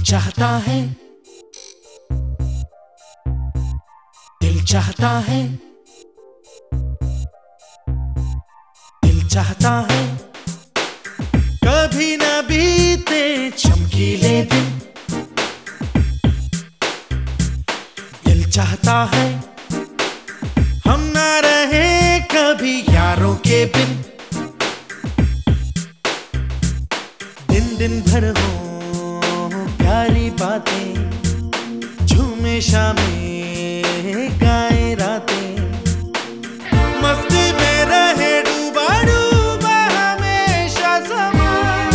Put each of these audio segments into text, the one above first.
चाहता है, दिल चाहता है, दिल चाहता है कभी न बीते चमकीले दिन। दिल चाहता है हम ना रहे कभी यारों के बिन। दिन दिन भर हो प्यारी बातें, झूमे शामें गाए रातें, मस्ती में रहे डूबा डूबा हमेशा समा।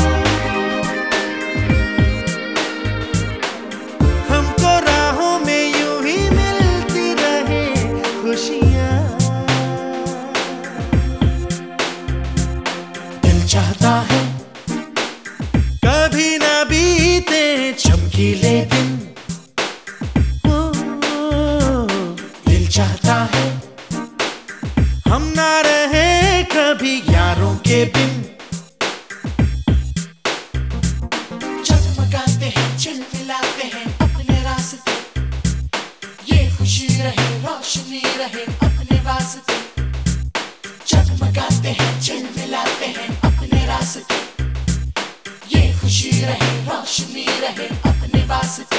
हमको राहों में यूं ही मिलती रहे खुशियाँ। दिल चाहता है कभी ना बीते चमकीले दिन। दिल चाहता है हम ना रहे कभी यारों के बिन। जगमगाते हैं चिलमिलाते हैं अपने रास्ते, ये खुशी रहे रोशनी रहे अपने वास्ते। जगमगाते हैं चिलमिलाते हैं अपने रास्ते, ये खुशी रहे रोशनी रहे अपने वास्ते।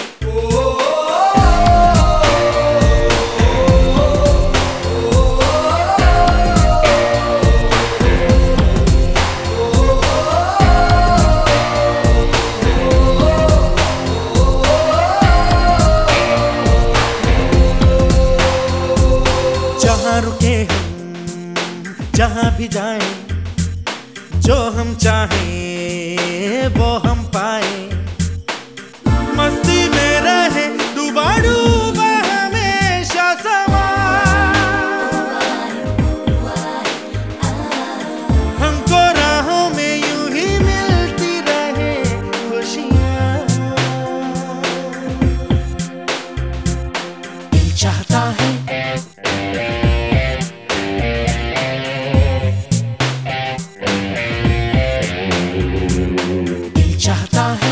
जहाँ रुके हम जहाँ भी जाएं, जो हम चाहें वो हम पाए, मस्ती में रहे डूबा डूबा हमेशा समा। हमको राहों में यूं ही मिलती रहे खुशियाँ। दिल चाहता है चाहता है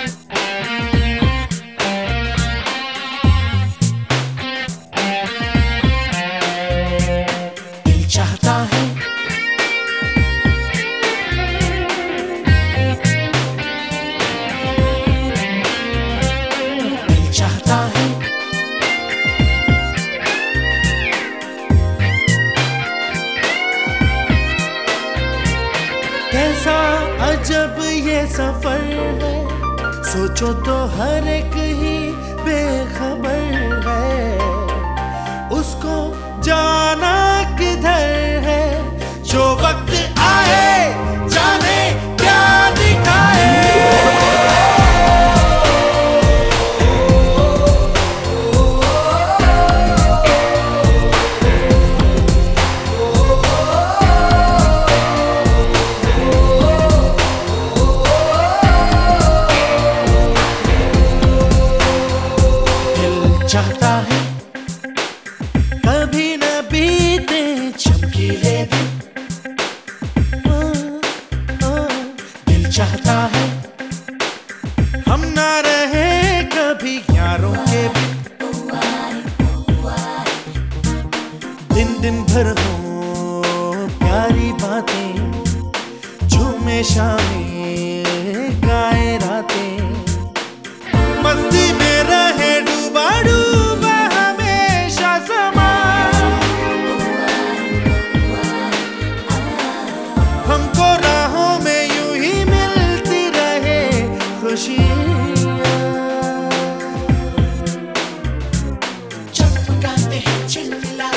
दिल चाहता है दिल चाहता है। कैसा अजब ये सफर है, सोचो तो हर एक ही बेखबर है। उसको जाना किधर है, जो वक्त आए जाने क्या दिखाए। चाहता है कभी न बीते चमकीले दिन। दिल चाहता है हम ना रहे कभी यारों के बिन। दिन दिन भर हो प्यारी बातें, झूमे शामें गाए रातें, मस्ती में रहे डूबा डूबा हमेशा समा। हमको राहों में यूं ही मिलती रहे खुशियाँ। जगमगाते हैं चिलमिलाते